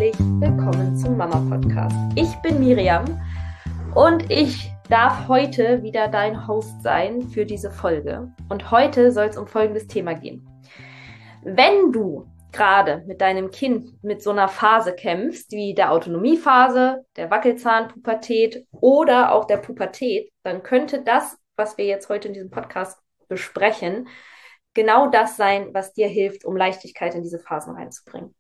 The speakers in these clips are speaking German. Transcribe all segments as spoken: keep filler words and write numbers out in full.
herzlich willkommen zum Mama-Podcast. Ich bin Miriam und ich darf heute wieder dein Host sein für diese Folge. Und heute soll es um folgendes Thema gehen. Wenn du gerade mit deinem Kind mit so einer Phase kämpfst, wie der Autonomiephase, der Wackelzahnpubertät oder auch der Pubertät, dann könnte das, was wir jetzt heute in diesem Podcast besprechen, genau das sein, was dir hilft, um Leichtigkeit in diese Phasen reinzubringen.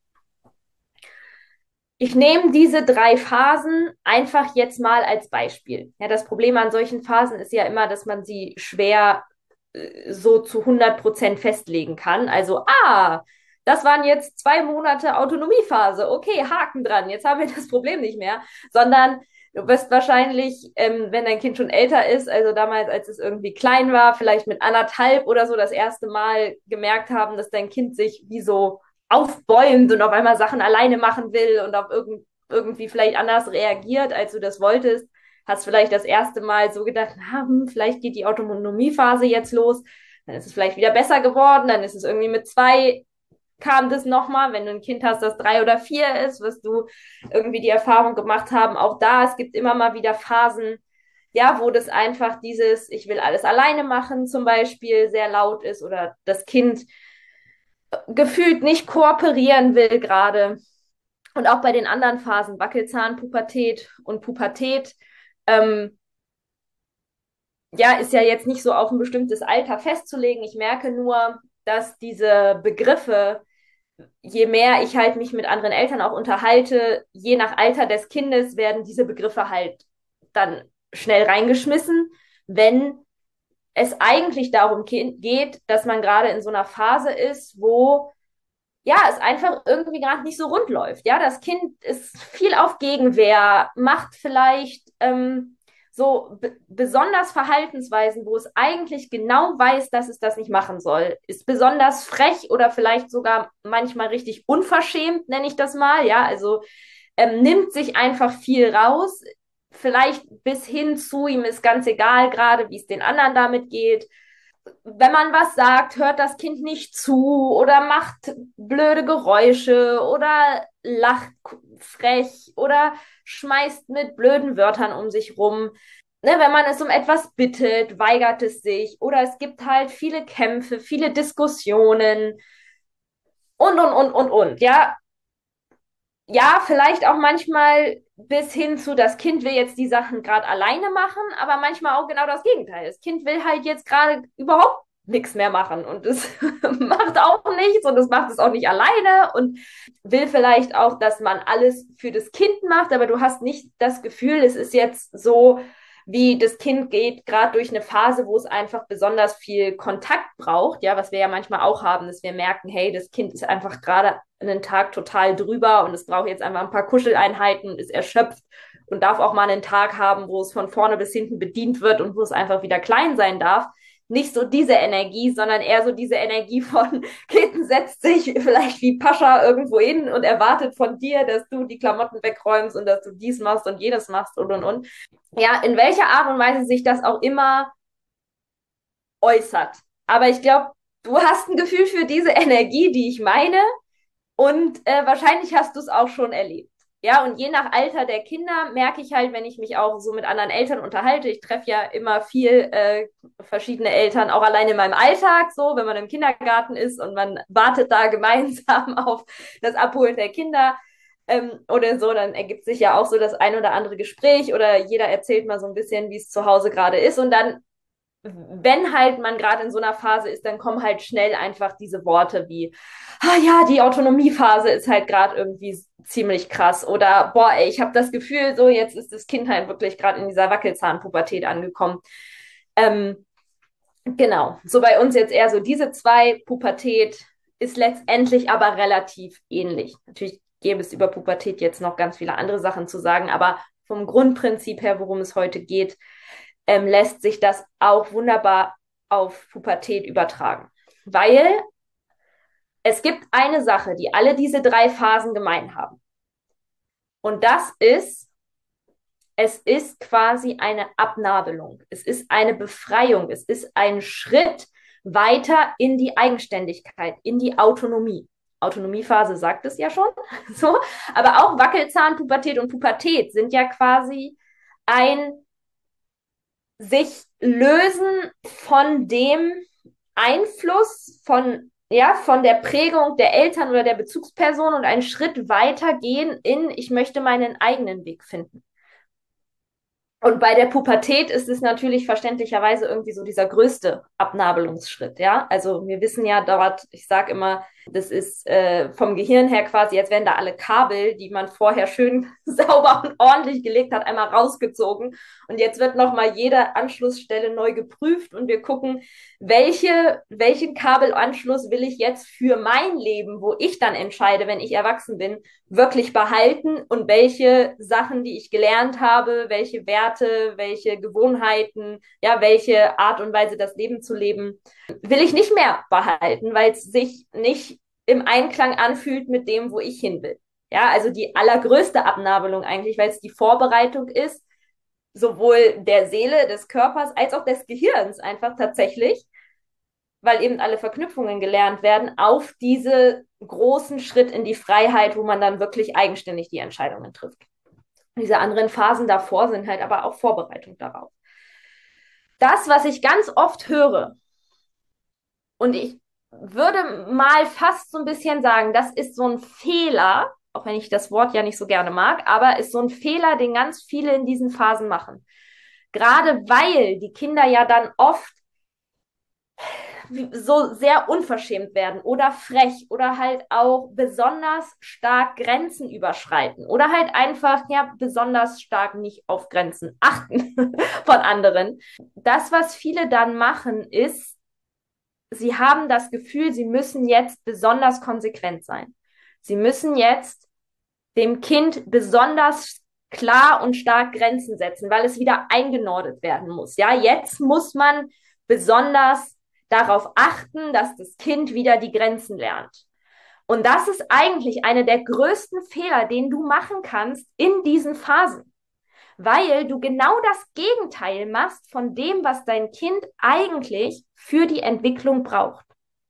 Ich nehme diese drei Phasen einfach jetzt mal als Beispiel. Ja, das Problem an solchen Phasen ist ja immer, dass man sie schwer äh, so zu hundert Prozent festlegen kann. Also, ah, das waren jetzt zwei Monate Autonomiephase. Okay, Haken dran. Jetzt haben wir das Problem nicht mehr. Sondern du wirst wahrscheinlich, ähm, wenn dein Kind schon älter ist, also damals, als es irgendwie klein war, vielleicht mit anderthalb oder so das erste Mal gemerkt haben, dass dein Kind sich wie so aufbäumt und auf einmal Sachen alleine machen will und auf irgend, irgendwie vielleicht anders reagiert, als du das wolltest, hast vielleicht das erste Mal so gedacht, na, hm, vielleicht geht die Autonomiephase jetzt los, dann ist es vielleicht wieder besser geworden, dann ist es irgendwie mit zwei, kam das nochmal, wenn du ein Kind hast, das drei oder vier ist, wirst du irgendwie die Erfahrung gemacht haben, auch da, es gibt immer mal wieder Phasen, ja, wo das einfach dieses, ich will alles alleine machen zum Beispiel, sehr laut ist oder das Kind gefühlt nicht kooperieren will gerade. Und auch bei den anderen Phasen, Wackelzahn, Pubertät und Pubertät, ähm, ja, ist ja jetzt nicht so auf ein bestimmtes Alter festzulegen. Ich merke nur, dass diese Begriffe, je mehr ich halt mich mit anderen Eltern auch unterhalte, je nach Alter des Kindes werden diese Begriffe halt dann schnell reingeschmissen, wenn es eigentlich darum geht, dass man gerade in so einer Phase ist, wo ja, es einfach irgendwie gerade nicht so rund läuft. Ja, das Kind ist viel auf Gegenwehr, macht vielleicht ähm, so b- besonders Verhaltensweisen, wo es eigentlich genau weiß, dass es das nicht machen soll. Ist besonders frech oder vielleicht sogar manchmal richtig unverschämt, nenne ich das mal. Ja, also ähm, nimmt sich einfach viel raus. Vielleicht bis hin zu ihm ist ganz egal gerade, wie es den anderen damit geht. Wenn man was sagt, hört das Kind nicht zu oder macht blöde Geräusche oder lacht frech oder schmeißt mit blöden Wörtern um sich rum. Ne, wenn man es um etwas bittet, weigert es sich oder es gibt halt viele Kämpfe, viele Diskussionen und, und, und, und, und. Ja, ja, vielleicht auch manchmal bis hin zu, das Kind will jetzt die Sachen gerade alleine machen, aber manchmal auch genau das Gegenteil. Das Kind will halt jetzt gerade überhaupt nichts mehr machen und es macht auch nichts und es macht es auch nicht alleine und will vielleicht auch, dass man alles für das Kind macht, aber du hast nicht das Gefühl, es ist jetzt so, wie das Kind geht gerade durch eine Phase, wo es einfach besonders viel Kontakt braucht, ja, was wir ja manchmal auch haben, dass wir merken, hey, das Kind ist einfach gerade einen Tag total drüber und es braucht jetzt einfach ein paar Kuscheleinheiten und ist erschöpft und darf auch mal einen Tag haben, wo es von vorne bis hinten bedient wird und wo es einfach wieder klein sein darf. Nicht so diese Energie, sondern eher so diese Energie von Kitten setzt sich vielleicht wie Pascha irgendwo hin und erwartet von dir, dass du die Klamotten wegräumst und dass du dies machst und jenes machst und und und. Ja, in welcher Art und Weise sich das auch immer äußert. Aber ich glaube, du hast ein Gefühl für diese Energie, die ich meine. Und äh, wahrscheinlich hast du es auch schon erlebt. Ja, und je nach Alter der Kinder merke ich halt, wenn ich mich auch so mit anderen Eltern unterhalte, ich treffe ja immer viel äh, verschiedene Eltern, auch allein in meinem Alltag, so, wenn man im Kindergarten ist und man wartet da gemeinsam auf das Abholen der Kinder ähm, oder so, dann ergibt sich ja auch so das ein oder andere Gespräch oder jeder erzählt mal so ein bisschen, wie es zu Hause gerade ist und dann wenn halt man gerade in so einer Phase ist, dann kommen halt schnell einfach diese Worte wie, ah ja, die Autonomiephase ist halt gerade irgendwie ziemlich krass oder boah, ey, ich habe das Gefühl, so jetzt ist das Kind halt wirklich gerade in dieser Wackelzahnpubertät angekommen. Ähm, genau, so bei uns jetzt eher so diese zwei, Pubertät ist letztendlich aber relativ ähnlich. Natürlich gäbe es über Pubertät jetzt noch ganz viele andere Sachen zu sagen, aber vom Grundprinzip her, worum es heute geht, ähm, lässt sich das auch wunderbar auf Pubertät übertragen. Weil es gibt eine Sache, die alle diese drei Phasen gemein haben. Und das ist, es ist quasi eine Abnabelung. Es ist eine Befreiung. Es ist ein Schritt weiter in die Eigenständigkeit, in die Autonomie. Autonomiephase sagt es ja schon. So. Aber auch Wackelzahn, Pubertät und Pubertät sind ja quasi ein sich lösen von dem Einfluss von, ja, von der Prägung der Eltern oder der Bezugsperson und einen Schritt weitergehen in, ich möchte meinen eigenen Weg finden. Und bei der Pubertät ist es natürlich verständlicherweise irgendwie so dieser größte Abnabelungsschritt, ja. Also wir wissen ja dort, ich sage immer, das ist äh, vom Gehirn her quasi, jetzt werden da alle Kabel, die man vorher schön sauber und ordentlich gelegt hat, einmal rausgezogen. Und jetzt wird nochmal jede Anschlussstelle neu geprüft und wir gucken, welche, welchen Kabelanschluss will ich jetzt für mein Leben, wo ich dann entscheide, wenn ich erwachsen bin, wirklich behalten und welche Sachen, die ich gelernt habe, welche Werte, welche Gewohnheiten, ja, welche Art und Weise, das Leben zu leben, will ich nicht mehr behalten, weil es sich nicht im Einklang anfühlt mit dem, wo ich hin will. Ja, also die allergrößte Abnabelung eigentlich, weil es die Vorbereitung ist, sowohl der Seele, des Körpers als auch des Gehirns einfach tatsächlich, weil eben alle Verknüpfungen gelernt werden, auf diese großen Schritt in die Freiheit, wo man dann wirklich eigenständig die Entscheidungen trifft. Diese anderen Phasen davor sind halt aber auch Vorbereitung darauf. Das, was ich ganz oft höre, und ich würde mal fast so ein bisschen sagen, das ist so ein Fehler, auch wenn ich das Wort ja nicht so gerne mag, aber ist so ein Fehler, den ganz viele in diesen Phasen machen. Gerade weil die Kinder ja dann oft so sehr unverschämt werden oder frech oder halt auch besonders stark Grenzen überschreiten oder halt einfach ja besonders stark nicht auf Grenzen achten von anderen. Das, was viele dann machen, ist, sie haben das Gefühl, sie müssen jetzt besonders konsequent sein. Sie müssen jetzt dem Kind besonders klar und stark Grenzen setzen, weil es wieder eingenordet werden muss. Ja, jetzt muss man besonders darauf achten, dass das Kind wieder die Grenzen lernt. Und das ist eigentlich einer der größten Fehler, den du machen kannst in diesen Phasen, weil du genau das Gegenteil machst von dem, was dein Kind eigentlich für die Entwicklung braucht.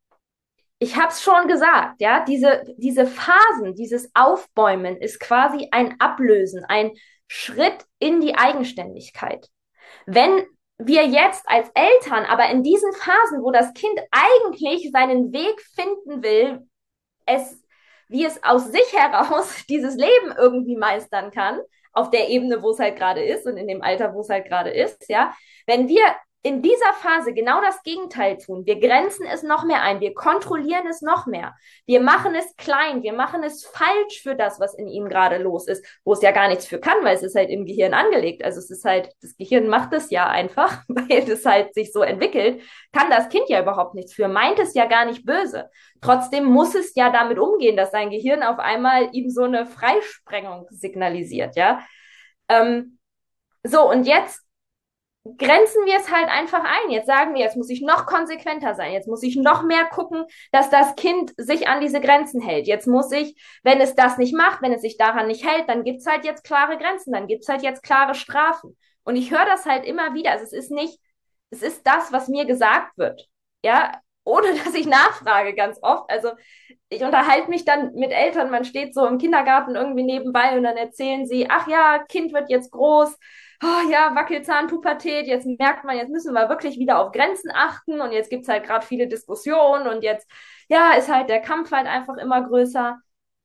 Ich habe es schon gesagt, ja, diese, diese Phasen, dieses Aufbäumen ist quasi ein Ablösen, ein Schritt in die Eigenständigkeit. Wenn wir jetzt als Eltern aber in diesen Phasen, wo das Kind eigentlich seinen Weg finden will, es, wie es aus sich heraus dieses Leben irgendwie meistern kann, auf der Ebene, wo es halt gerade ist und in dem Alter, wo es halt gerade ist, ja, wenn wir in dieser Phase genau das Gegenteil tun. Wir grenzen es noch mehr ein, wir kontrollieren es noch mehr. Wir machen es klein, wir machen es falsch für das, was in ihm gerade los ist, wo es ja gar nichts für kann, weil es ist halt im Gehirn angelegt. Also es ist halt, das Gehirn macht es ja einfach, weil es halt sich so entwickelt, kann das Kind ja überhaupt nichts für, meint es ja gar nicht böse. Trotzdem muss es ja damit umgehen, dass sein Gehirn auf einmal ihm so eine Freisprengung signalisiert, ja. Ähm, so, und jetzt grenzen wir es halt einfach ein. Jetzt sagen wir, jetzt muss ich noch konsequenter sein. Jetzt muss ich noch mehr gucken, dass das Kind sich an diese Grenzen hält. Jetzt muss ich, wenn es das nicht macht, wenn es sich daran nicht hält, dann gibt's halt jetzt klare Grenzen, dann gibt's halt jetzt klare Strafen. Und ich höre das halt immer wieder. Also es ist nicht, es ist das, was mir gesagt wird. Ja, ohne dass ich nachfrage ganz oft. Also ich unterhalte mich dann mit Eltern, man steht so im Kindergarten irgendwie nebenbei und dann erzählen sie, ach ja, Kind wird jetzt groß, oh ja, Wackelzahn, Pubertät, jetzt merkt man, jetzt müssen wir wirklich wieder auf Grenzen achten und jetzt gibt's halt gerade viele Diskussionen und jetzt, ja, ist halt der Kampf halt einfach immer größer.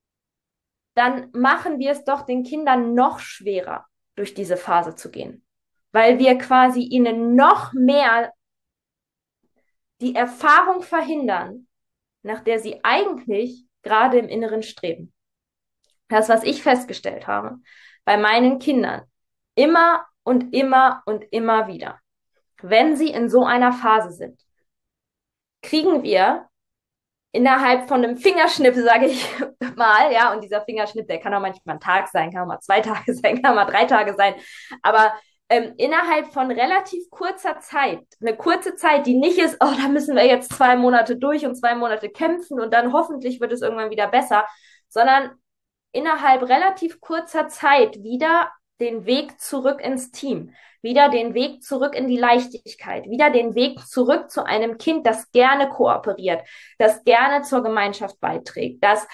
Dann machen wir es doch den Kindern noch schwerer, durch diese Phase zu gehen, weil wir quasi ihnen noch mehr die Erfahrung verhindern, nach der sie eigentlich gerade im Inneren streben. Das, was ich festgestellt habe bei meinen Kindern, immer und immer und immer wieder, wenn sie in so einer Phase sind, kriegen wir innerhalb von einem Fingerschnipp, sage ich mal, ja, und dieser Fingerschnipp, der kann auch manchmal ein Tag sein, kann auch mal zwei Tage sein, kann auch mal drei Tage sein, aber ähm, innerhalb von relativ kurzer Zeit, eine kurze Zeit, die nicht ist, oh, da müssen wir jetzt zwei Monate durch und zwei Monate kämpfen und dann hoffentlich wird es irgendwann wieder besser, sondern innerhalb relativ kurzer Zeit wieder den Weg zurück ins Team, wieder den Weg zurück in die Leichtigkeit, wieder den Weg zurück zu einem Kind, das gerne kooperiert, das gerne zur Gemeinschaft beiträgt, das,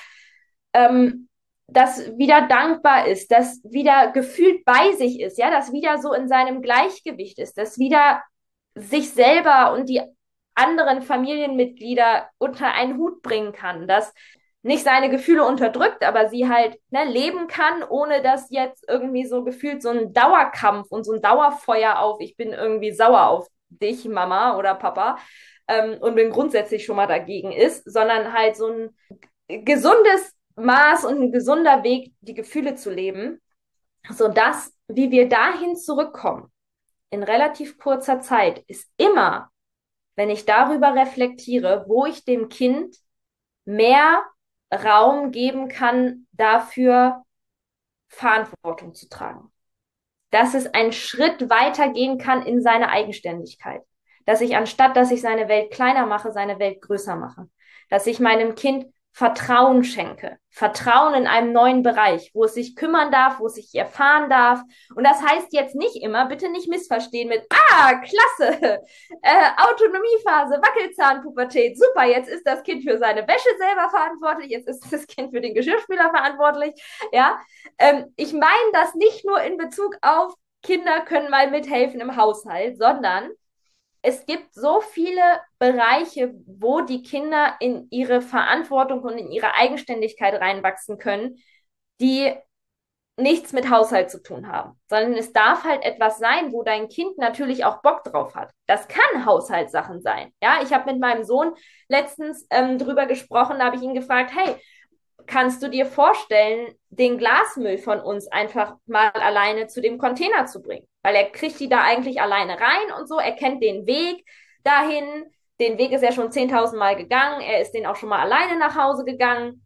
ähm, das wieder dankbar ist, das wieder gefühlt bei sich ist, ja, das wieder so in seinem Gleichgewicht ist, das wieder sich selber und die anderen Familienmitglieder unter einen Hut bringen kann, dass nicht seine Gefühle unterdrückt, aber sie halt ne, leben kann, ohne dass jetzt irgendwie so gefühlt so ein Dauerkampf und so ein Dauerfeuer auf, ich bin irgendwie sauer auf dich, Mama oder Papa, ähm, und bin grundsätzlich schon mal dagegen ist, sondern halt so ein gesundes Maß und ein gesunder Weg, die Gefühle zu leben, sodass, wie wir dahin zurückkommen, in relativ kurzer Zeit, ist immer, wenn ich darüber reflektiere, wo ich dem Kind mehr Raum geben kann, dafür Verantwortung zu tragen. Dass es einen Schritt weiter gehen kann in seine Eigenständigkeit. Dass ich anstatt, dass ich seine Welt kleiner mache, seine Welt größer mache. Dass ich meinem Kind Vertrauen schenke. Vertrauen in einem neuen Bereich, wo es sich kümmern darf, wo es sich erfahren darf. Und das heißt jetzt nicht immer, bitte nicht missverstehen mit, ah, klasse, äh, Autonomiephase, Wackelzahnpubertät, super, jetzt ist das Kind für seine Wäsche selber verantwortlich, jetzt ist das Kind für den Geschirrspüler verantwortlich, ja. Ähm, ich meine das nicht nur in Bezug auf Kinder können mal mithelfen im Haushalt, sondern es gibt so viele Bereiche, wo die Kinder in ihre Verantwortung und in ihre Eigenständigkeit reinwachsen können, die nichts mit Haushalt zu tun haben, sondern es darf halt etwas sein, wo dein Kind natürlich auch Bock drauf hat. Das kann Haushaltssachen sein. Ja, ich habe mit meinem Sohn letztens ähm, drüber gesprochen, da habe ich ihn gefragt, hey, kannst du dir vorstellen, den Glasmüll von uns einfach mal alleine zu dem Container zu bringen? Weil er kriegt die da eigentlich alleine rein und so, er kennt den Weg dahin, den Weg ist er schon zehntausend Mal gegangen, er ist den auch schon mal alleine nach Hause gegangen.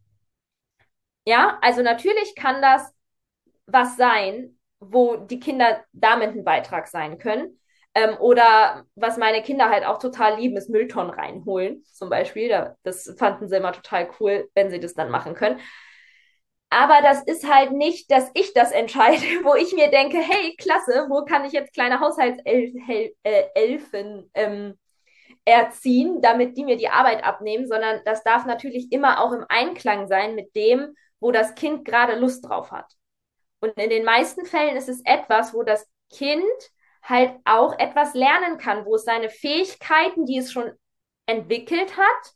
Ja, also natürlich kann das was sein, wo die Kinder damit ein Beitrag sein können. Ähm, oder was meine Kinder halt auch total lieben, ist Mülltonnen reinholen, zum Beispiel. Das fanden sie immer total cool, wenn sie das dann machen können. Aber das ist halt nicht, dass ich das entscheide, wo ich mir denke, hey, klasse, wo kann ich jetzt kleine Haushaltselfen ähm, erziehen, damit die mir die Arbeit abnehmen, sondern das darf natürlich immer auch im Einklang sein mit dem, wo das Kind gerade Lust drauf hat. Und in den meisten Fällen ist es etwas, wo das Kind halt auch etwas lernen kann, wo es seine Fähigkeiten, die es schon entwickelt hat,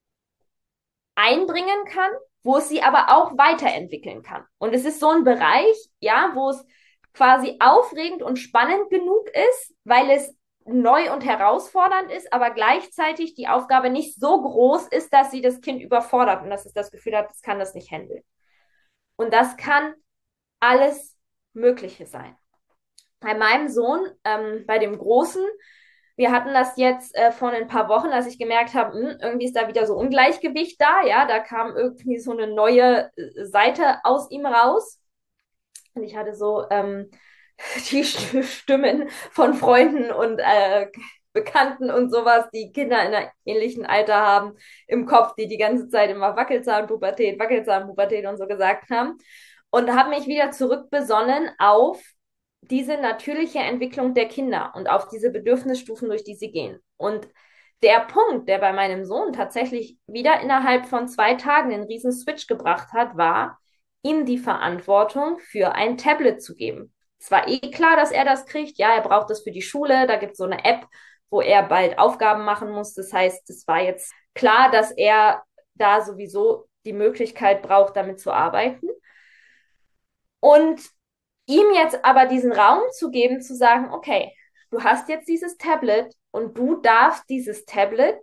einbringen kann, wo es sie aber auch weiterentwickeln kann. Und es ist so ein Bereich, ja, wo es quasi aufregend und spannend genug ist, weil es neu und herausfordernd ist, aber gleichzeitig die Aufgabe nicht so groß ist, dass sie das Kind überfordert und dass es das Gefühl hat, es kann das nicht handeln. Und das kann alles Mögliche sein. Bei meinem Sohn, ähm, bei dem Großen, wir hatten das jetzt äh, vor ein paar Wochen, dass ich gemerkt habe, mh, irgendwie ist da wieder so Ungleichgewicht da, ja, da kam irgendwie so eine neue äh, Seite aus ihm raus. Und ich hatte so ähm, die Stimmen von Freunden und äh, Bekannten und sowas, die Kinder in einem ähnlichen Alter haben, im Kopf, die die ganze Zeit immer Wackelzahnpubertät, Wackelzahnpubertät und so gesagt haben. Und habe mich wieder zurückbesonnen auf diese natürliche Entwicklung der Kinder und auf diese Bedürfnisstufen, durch die sie gehen. Und der Punkt, der bei meinem Sohn tatsächlich wieder innerhalb von zwei Tagen den riesen Switch gebracht hat, war, ihm die Verantwortung für ein Tablet zu geben. Es war eh klar, dass er das kriegt. Ja, er braucht das für die Schule. Da gibt es so eine App, wo er bald Aufgaben machen muss. Das heißt, es war jetzt klar, dass er da sowieso die Möglichkeit braucht, damit zu arbeiten. Und ihm jetzt aber diesen Raum zu geben, zu sagen, okay, du hast jetzt dieses Tablet und du darfst dieses Tablet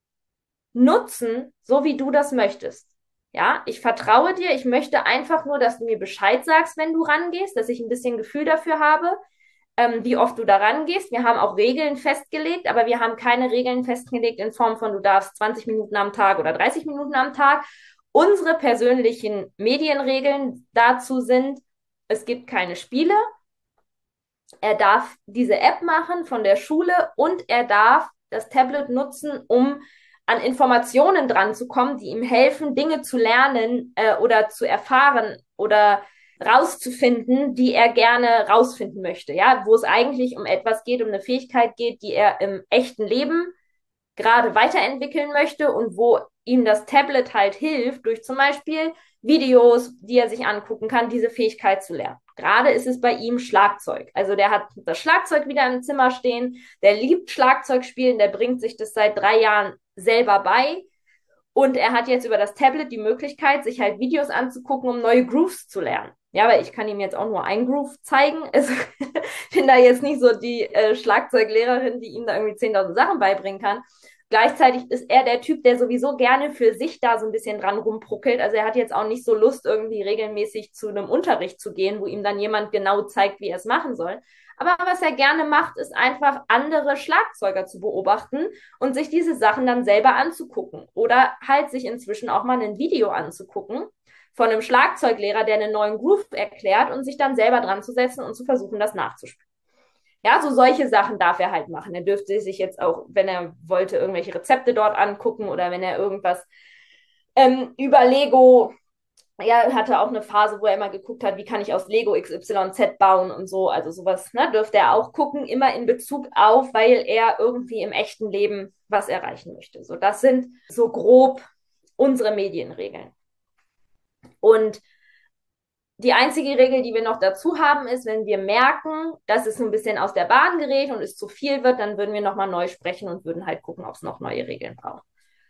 nutzen, so wie du das möchtest. Ja, ich vertraue dir, ich möchte einfach nur, dass du mir Bescheid sagst, wenn du rangehst, dass ich ein bisschen Gefühl dafür habe, ähm, wie oft du da rangehst. Wir haben auch Regeln festgelegt, aber wir haben keine Regeln festgelegt in Form von, du darfst zwanzig Minuten am Tag oder dreißig Minuten am Tag. Unsere persönlichen Medienregeln dazu sind, es gibt keine Spiele, er darf diese App machen von der Schule und er darf das Tablet nutzen, um an Informationen dran zu kommen, die ihm helfen, Dinge zu lernen äh, oder zu erfahren oder rauszufinden, die er gerne rausfinden möchte, ja, wo es eigentlich um etwas geht, um eine Fähigkeit geht, die er im echten Leben gerade weiterentwickeln möchte und wo ihm das Tablet halt hilft, durch zum Beispiel Videos, die er sich angucken kann, diese Fähigkeit zu lernen. Gerade ist es bei ihm Schlagzeug. Also der hat das Schlagzeug wieder im Zimmer stehen, der liebt Schlagzeug spielen, der bringt sich das seit drei Jahren selber bei. Und er hat jetzt über das Tablet die Möglichkeit, sich halt Videos anzugucken, um neue Grooves zu lernen. Ja, weil ich kann ihm jetzt auch nur ein Groove zeigen. Also ich bin da jetzt nicht so die äh, Schlagzeuglehrerin, die ihm da irgendwie zehntausend Sachen beibringen kann. Gleichzeitig ist er der Typ, der sowieso gerne für sich da so ein bisschen dran rumpruckelt. Also er hat jetzt auch nicht so Lust, irgendwie regelmäßig zu einem Unterricht zu gehen, wo ihm dann jemand genau zeigt, wie er es machen soll. Aber was er gerne macht, ist einfach andere Schlagzeuger zu beobachten und sich diese Sachen dann selber anzugucken. Oder halt sich inzwischen auch mal ein Video anzugucken von einem Schlagzeuglehrer, der einen neuen Groove erklärt und sich dann selber dran zu setzen und zu versuchen, das nachzuspielen. Ja, so solche Sachen darf er halt machen. Er dürfte sich jetzt auch, wenn er wollte, irgendwelche Rezepte dort angucken oder wenn er irgendwas ähm, über Lego, ja, er hatte auch eine Phase, wo er immer geguckt hat, wie kann ich aus Lego X Y Z bauen und so. Also sowas, ne, dürfte er auch gucken, immer in Bezug auf, weil er irgendwie im echten Leben was erreichen möchte. So, das sind so grob unsere Medienregeln. Und die einzige Regel, die wir noch dazu haben, ist, wenn wir merken, dass es ein bisschen aus der Bahn gerät und es zu viel wird, dann würden wir nochmal neu sprechen und würden halt gucken, ob es noch neue Regeln braucht.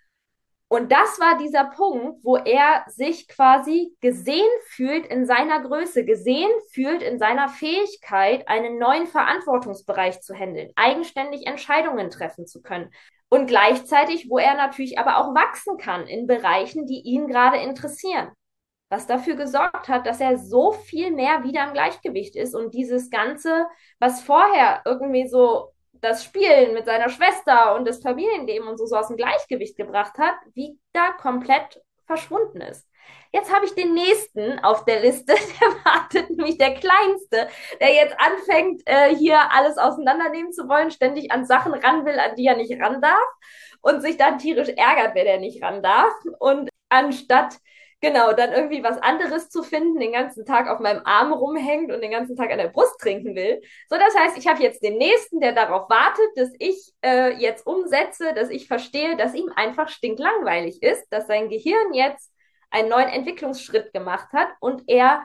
Und das war dieser Punkt, wo er sich quasi gesehen fühlt in seiner Größe, gesehen fühlt in seiner Fähigkeit, einen neuen Verantwortungsbereich zu handeln, eigenständig Entscheidungen treffen zu können. Und gleichzeitig, wo er natürlich aber auch wachsen kann in Bereichen, die ihn gerade interessieren. Was dafür gesorgt hat, dass er so viel mehr wieder im Gleichgewicht ist und dieses Ganze, was vorher irgendwie so das Spielen mit seiner Schwester und das Familienleben und so, so aus dem Gleichgewicht gebracht hat, wieder komplett verschwunden ist. Jetzt habe ich den nächsten auf der Liste, der wartet, nämlich der Kleinste, der jetzt anfängt, äh, hier alles auseinandernehmen zu wollen, ständig an Sachen ran will, an die er nicht ran darf und sich dann tierisch ärgert, wenn er nicht ran darf. Und anstatt genau, dann irgendwie was anderes zu finden, den ganzen Tag auf meinem Arm rumhängt und den ganzen Tag an der Brust trinken will. So, das heißt, ich habe jetzt den Nächsten, der darauf wartet, dass ich äh, jetzt umsetze, dass ich verstehe, dass ihm einfach stinklangweilig ist, dass sein Gehirn jetzt einen neuen Entwicklungsschritt gemacht hat und er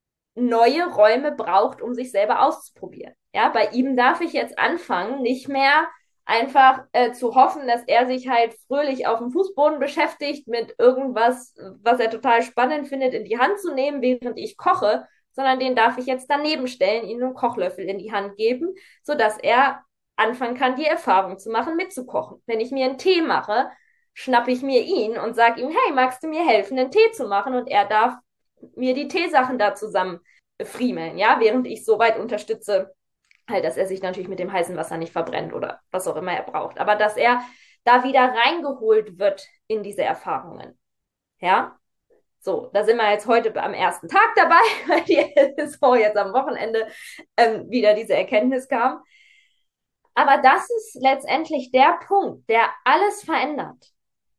neue Räume braucht, um sich selber auszuprobieren. Ja, bei ihm darf ich jetzt anfangen, nicht mehr einfach äh, zu hoffen, dass er sich halt fröhlich auf dem Fußboden beschäftigt mit irgendwas, was er total spannend findet, in die Hand zu nehmen, während ich koche, sondern den darf ich jetzt daneben stellen, ihm einen Kochlöffel in die Hand geben, sodass er anfangen kann, die Erfahrung zu machen, mitzukochen. Wenn ich mir einen Tee mache, schnappe ich mir ihn und sage ihm, hey, magst du mir helfen, einen Tee zu machen? Und er darf mir die Teesachen da zusammen friemeln, ja, während ich so weit unterstütze, halt, dass er sich natürlich mit dem heißen Wasser nicht verbrennt oder was auch immer er braucht, aber dass er da wieder reingeholt wird in diese Erfahrungen, ja. So, da sind wir jetzt heute am ersten Tag dabei, weil die so jetzt am Wochenende ähm, wieder diese Erkenntnis kam. Aber das ist letztendlich der Punkt, der alles verändert.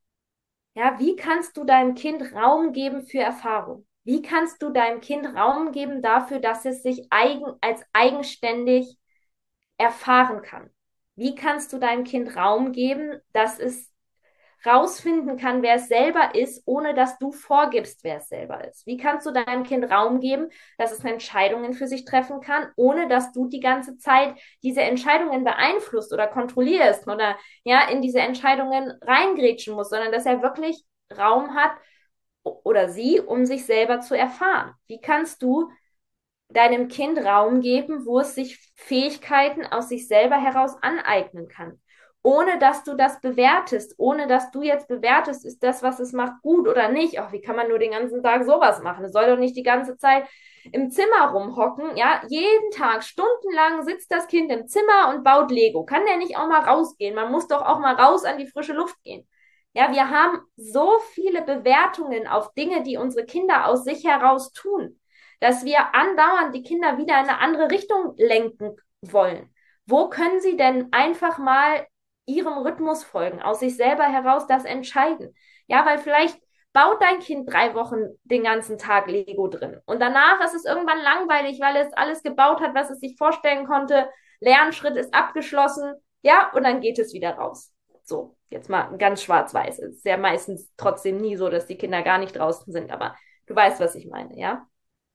Ja, wie kannst du deinem Kind Raum geben für Erfahrung? Wie kannst du deinem Kind Raum geben dafür, dass es sich eigen, als eigenständig erfahren kann? Wie kannst du deinem Kind Raum geben, dass es rausfinden kann, wer es selber ist, ohne dass du vorgibst, wer es selber ist? Wie kannst du deinem Kind Raum geben, dass es Entscheidungen für sich treffen kann, ohne dass du die ganze Zeit diese Entscheidungen beeinflusst oder kontrollierst oder ja in diese Entscheidungen reingrätschen musst, sondern dass er wirklich Raum hat oder sie, um sich selber zu erfahren? Wie kannst du deinem Kind Raum geben, wo es sich Fähigkeiten aus sich selber heraus aneignen kann? Ohne dass du das bewertest, ohne dass du jetzt bewertest, ist das, was es macht, gut oder nicht. Ach, wie kann man nur den ganzen Tag sowas machen? Es soll doch nicht die ganze Zeit im Zimmer rumhocken. Ja, jeden Tag, stundenlang sitzt das Kind im Zimmer und baut Lego. Kann der nicht auch mal rausgehen? Man muss doch auch mal raus an die frische Luft gehen. Ja, wir haben so viele Bewertungen auf Dinge, die unsere Kinder aus sich heraus tun, dass wir andauernd die Kinder wieder in eine andere Richtung lenken wollen. Wo können sie denn einfach mal ihrem Rhythmus folgen, aus sich selber heraus das entscheiden? Ja, weil vielleicht baut dein Kind drei Wochen den ganzen Tag Lego drin. Und danach ist es irgendwann langweilig, weil es alles gebaut hat, was es sich vorstellen konnte. Lernschritt ist abgeschlossen. Ja, und dann geht es wieder raus. So, jetzt mal ganz schwarz-weiß. Es ist ja meistens trotzdem nie so, dass die Kinder gar nicht draußen sind, aber du weißt, was ich meine, ja?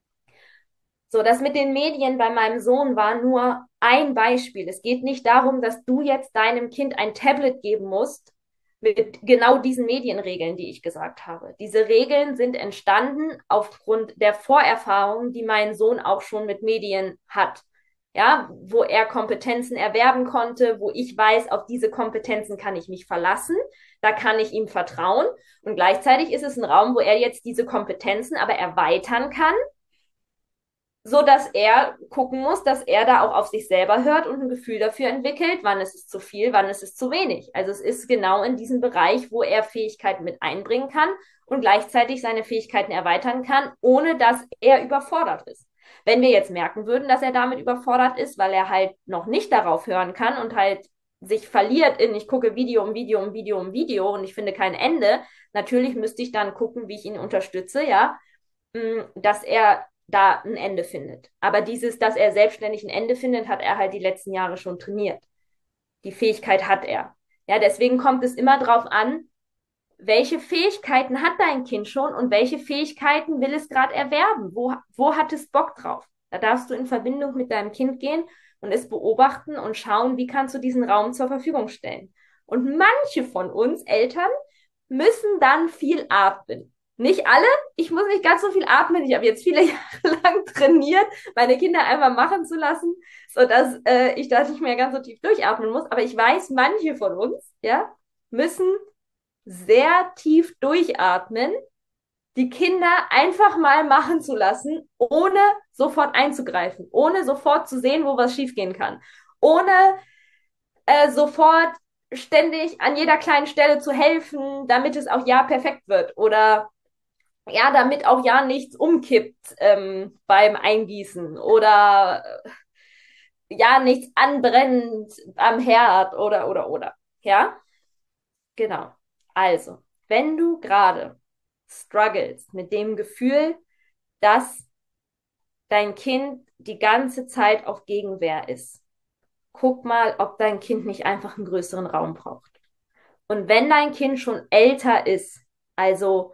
So, das mit den Medien bei meinem Sohn war nur ein Beispiel. Es geht nicht darum, dass du jetzt deinem Kind ein Tablet geben musst mit genau diesen Medienregeln, die ich gesagt habe. Diese Regeln sind entstanden aufgrund der Vorerfahrung, die mein Sohn auch schon mit Medien hat. Ja, wo er Kompetenzen erwerben konnte, wo ich weiß, auf diese Kompetenzen kann ich mich verlassen, da kann ich ihm vertrauen. Und gleichzeitig ist es ein Raum, wo er jetzt diese Kompetenzen aber erweitern kann, so dass er gucken muss, dass er da auch auf sich selber hört und ein Gefühl dafür entwickelt, wann ist es zu viel, wann ist es zu wenig. Also es ist genau in diesem Bereich, wo er Fähigkeiten mit einbringen kann und gleichzeitig seine Fähigkeiten erweitern kann, ohne dass er überfordert ist. Wenn wir jetzt merken würden, dass er damit überfordert ist, weil er halt noch nicht darauf hören kann und halt sich verliert in, ich gucke Video um Video um Video um Video und ich finde kein Ende, natürlich müsste ich dann gucken, wie ich ihn unterstütze, ja, dass er da ein Ende findet. Aber dieses, dass er selbstständig ein Ende findet, hat er halt die letzten Jahre schon trainiert. Die Fähigkeit hat er. Ja, deswegen kommt es immer drauf an, welche Fähigkeiten hat dein Kind schon und welche Fähigkeiten will es gerade erwerben? Wo, wo hat es Bock drauf? Da darfst du in Verbindung mit deinem Kind gehen und es beobachten und schauen, wie kannst du diesen Raum zur Verfügung stellen. Und manche von uns Eltern müssen dann viel atmen. Nicht alle, ich muss nicht ganz so viel atmen. Ich habe jetzt viele Jahre lang trainiert, meine Kinder einfach machen zu lassen, sodass äh, ich da nicht mehr ganz so tief durchatmen muss. Aber ich weiß, manche von uns, ja, müssen sehr tief durchatmen, die Kinder einfach mal machen zu lassen, ohne sofort einzugreifen, ohne sofort zu sehen, wo was schiefgehen kann, ohne äh, sofort ständig an jeder kleinen Stelle zu helfen, damit es auch ja perfekt wird oder ja, damit auch ja nichts umkippt ähm, beim Eingießen oder äh, ja nichts anbrennt am Herd oder oder oder. Ja, genau. Also, wenn du gerade struggles mit dem Gefühl, dass dein Kind die ganze Zeit auf Gegenwehr ist, guck mal, ob dein Kind nicht einfach einen größeren Raum braucht. Und wenn dein Kind schon älter ist, also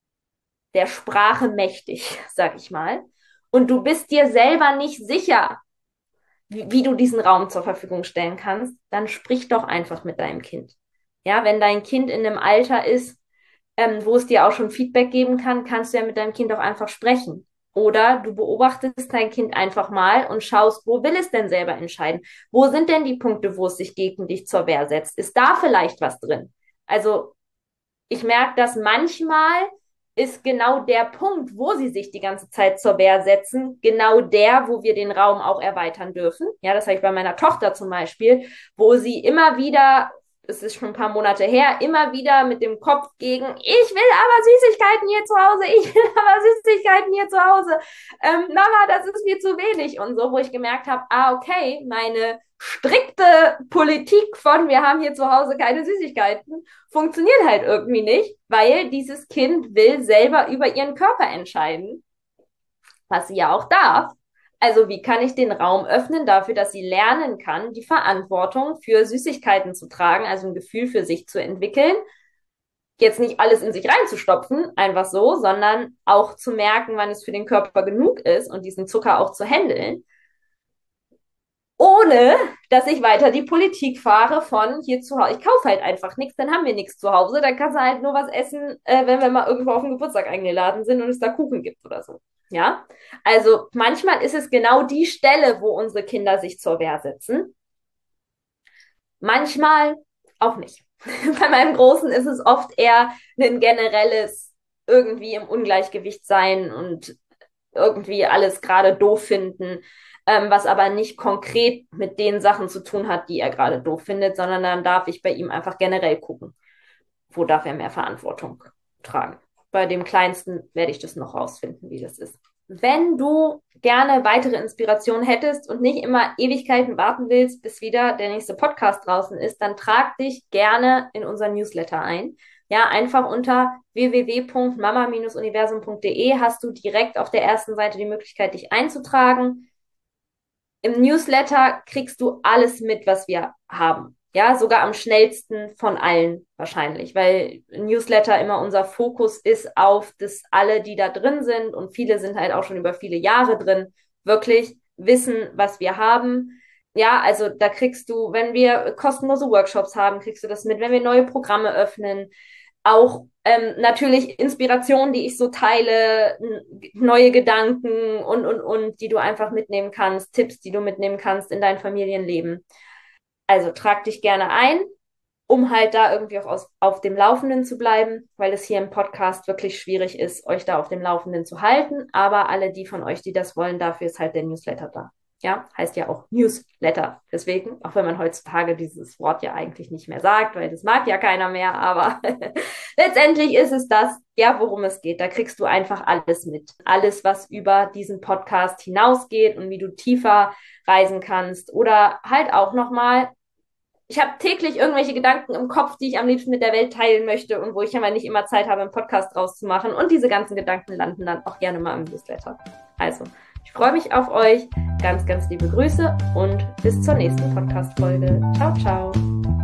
der Sprache mächtig, sag ich mal, und du bist dir selber nicht sicher, wie, wie du diesen Raum zur Verfügung stellen kannst, dann sprich doch einfach mit deinem Kind. Ja, wenn dein Kind in einem Alter ist, ähm, wo es dir auch schon Feedback geben kann, kannst du ja mit deinem Kind auch einfach sprechen. Oder du beobachtest dein Kind einfach mal und schaust, wo will es denn selber entscheiden? Wo sind denn die Punkte, wo es sich gegen dich zur Wehr setzt? Ist da vielleicht was drin? Also ich merke, dass manchmal ist genau der Punkt, wo sie sich die ganze Zeit zur Wehr setzen, genau der, wo wir den Raum auch erweitern dürfen. Ja, das habe ich bei meiner Tochter zum Beispiel, wo sie immer wieder, es ist schon ein paar Monate her, immer wieder mit dem Kopf gegen, ich will aber Süßigkeiten hier zu Hause, ich will aber Süßigkeiten hier zu Hause. Ähm, Mama, das ist mir zu wenig. Und so, wo ich gemerkt habe, ah, okay, meine strikte Politik von, wir haben hier zu Hause keine Süßigkeiten, funktioniert halt irgendwie nicht, weil dieses Kind will selber über ihren Körper entscheiden, was sie ja auch darf. Also wie kann ich den Raum öffnen dafür, dass sie lernen kann, die Verantwortung für Süßigkeiten zu tragen, also ein Gefühl für sich zu entwickeln, jetzt nicht alles in sich reinzustopfen, einfach so, sondern auch zu merken, wann es für den Körper genug ist und diesen Zucker auch zu handeln, ohne dass ich weiter die Politik fahre von hier zu Hause. Ich kaufe halt einfach nichts, dann haben wir nichts zu Hause. Dann kannst du halt nur was essen, äh, wenn wir mal irgendwo auf den Geburtstag eingeladen sind und es da Kuchen gibt oder so. Ja, also manchmal ist es genau die Stelle, wo unsere Kinder sich zur Wehr setzen. Manchmal auch nicht. Bei meinem Großen ist es oft eher ein generelles irgendwie im Ungleichgewicht sein und irgendwie alles gerade doof finden, ähm, was aber nicht konkret mit den Sachen zu tun hat, die er gerade doof findet, sondern dann darf ich bei ihm einfach generell gucken, wo darf er mehr Verantwortung tragen. Bei dem Kleinsten werde ich das noch rausfinden, wie das ist. wenn du gerne weitere Inspirationen hättest und nicht immer Ewigkeiten warten willst, bis wieder der nächste Podcast draußen ist, dann trag dich gerne in unser Newsletter ein. Ja, einfach unter w w w punkt mama Bindestrich universum punkt de hast du direkt auf der ersten Seite die Möglichkeit, dich einzutragen. Im Newsletter kriegst du alles mit, was wir haben. Ja, sogar am schnellsten von allen wahrscheinlich, weil Newsletter immer unser Fokus ist auf das alle, die da drin sind und viele sind halt auch schon über viele Jahre drin, wirklich wissen, was wir haben. Ja, also da kriegst du, wenn wir kostenlose Workshops haben, kriegst du das mit, wenn wir neue Programme öffnen, auch ähm, natürlich Inspirationen, die ich so teile, neue Gedanken und, und, und, die du einfach mitnehmen kannst, Tipps, die du mitnehmen kannst in dein Familienleben. Also trag dich gerne ein, um halt da irgendwie auch aus, auf dem Laufenden zu bleiben, weil es hier im Podcast wirklich schwierig ist, euch da auf dem Laufenden zu halten. Aber alle die von euch, die das wollen, dafür ist halt der Newsletter da. Ja, heißt ja auch Newsletter. Deswegen, auch wenn man heutzutage dieses Wort ja eigentlich nicht mehr sagt, weil das mag ja keiner mehr, aber letztendlich ist es das, ja, worum es geht. Da kriegst du einfach alles mit. Alles, was über diesen Podcast hinausgeht und wie du tiefer reisen kannst oder halt auch nochmal ich habe täglich irgendwelche Gedanken im Kopf, die ich am liebsten mit der Welt teilen möchte und wo ich aber nicht immer Zeit habe, einen Podcast draus zu machen. Und diese ganzen Gedanken landen dann auch gerne mal im Newsletter. Also, ich freue mich auf euch. Ganz, ganz liebe Grüße und bis zur nächsten Podcast-Folge. Ciao, ciao.